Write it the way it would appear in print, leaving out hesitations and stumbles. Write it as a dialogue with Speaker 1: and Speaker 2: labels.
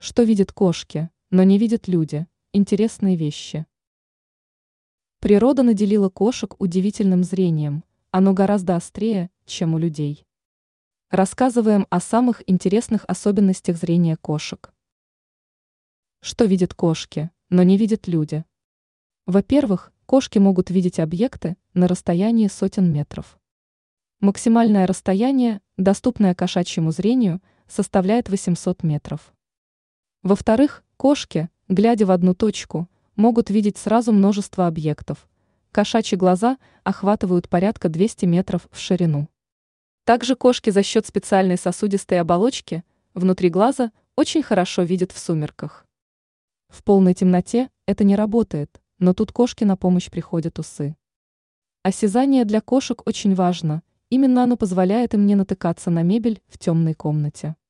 Speaker 1: Что видят кошки, но не видят люди? Интересные вещи. Природа наделила кошек удивительным зрением, оно гораздо острее, чем у людей. Рассказываем о самых интересных особенностях зрения кошек. Что видят кошки, но не видят люди? Во-первых, кошки могут видеть объекты на расстоянии сотен метров. Максимальное расстояние, доступное кошачьему зрению, составляет 800 метров. Во-вторых, кошки, глядя в одну точку, могут видеть сразу множество объектов. Кошачьи глаза охватывают порядка 200 метров в ширину. Также кошки за счет специальной сосудистой оболочки внутри глаза очень хорошо видят в сумерках. В полной темноте это не работает, но тут кошке на помощь приходят усы. Осязание для кошек очень важно, именно оно позволяет им не натыкаться на мебель в темной комнате.